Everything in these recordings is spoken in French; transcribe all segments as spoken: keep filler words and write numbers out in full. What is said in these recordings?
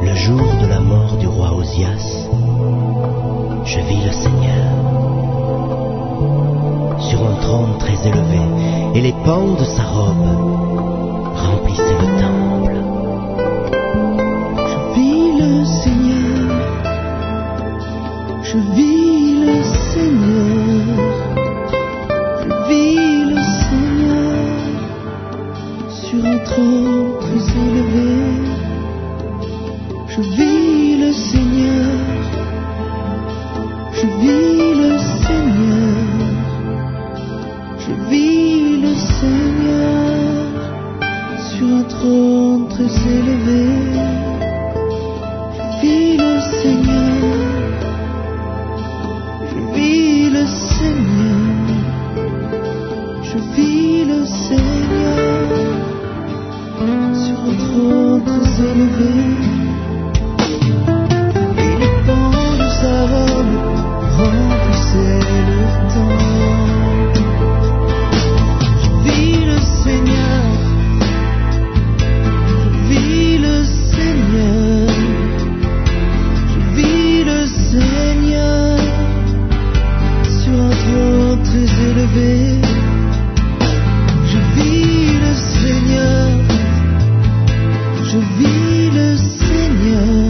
Le jour de la mort du roi Osias, je vis le Seigneur sur un trône très élevé, et les pans de sa robe remplissaient le temple. Je vis le Seigneur, je vis le Seigneur, je vis le Seigneur sur un trône très élevé. Je vis le Seigneur, je vis le Seigneur, je vis le Seigneur sur un trône très élevé. Je vis le Seigneur, je vis le Seigneur, je vis le Seigneur sur un trône très élevé. Sa robe remplissait le temple. Je vis le Seigneur, je vis le Seigneur, je vis le Seigneur sur un trône très élevé. Je vis le Seigneur, je vis le Seigneur.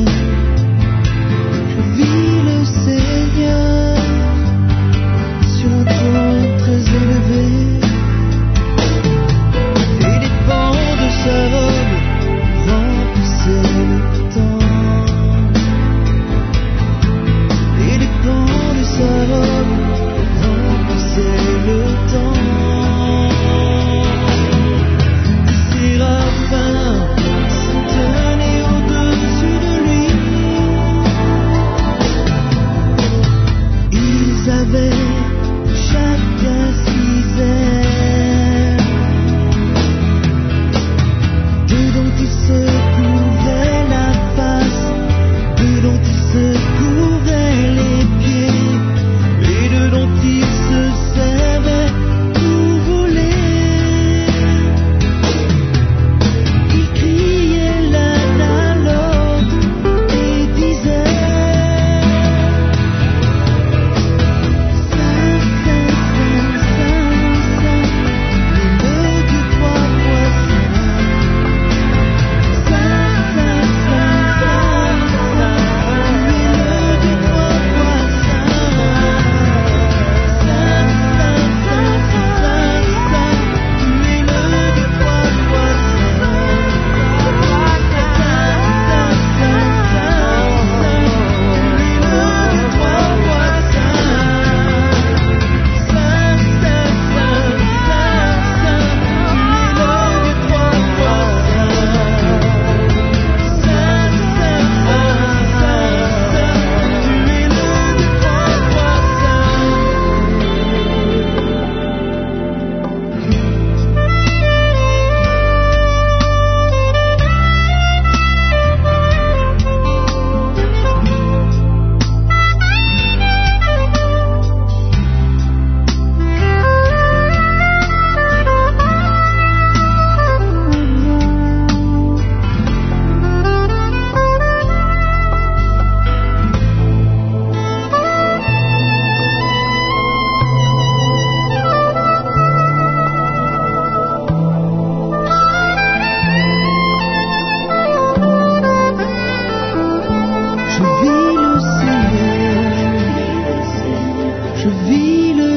Je vis le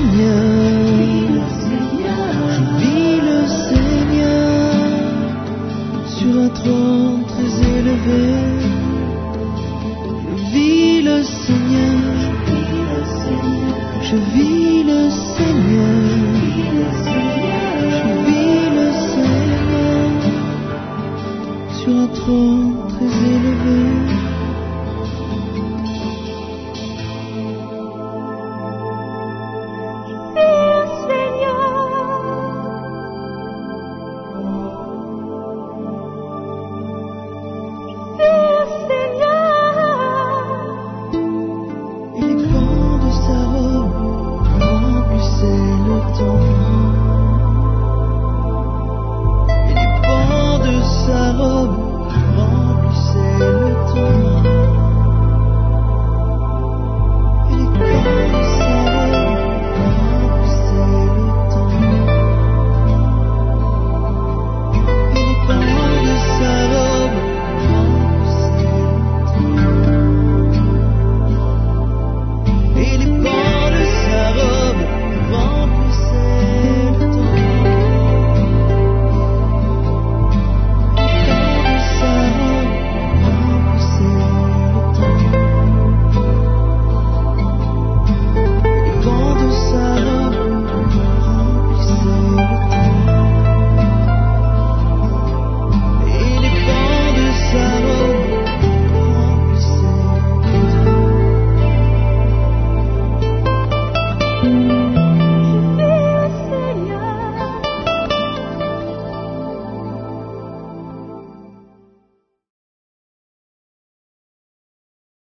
Seigneur, je vis le Seigneur sur un trône très élevé.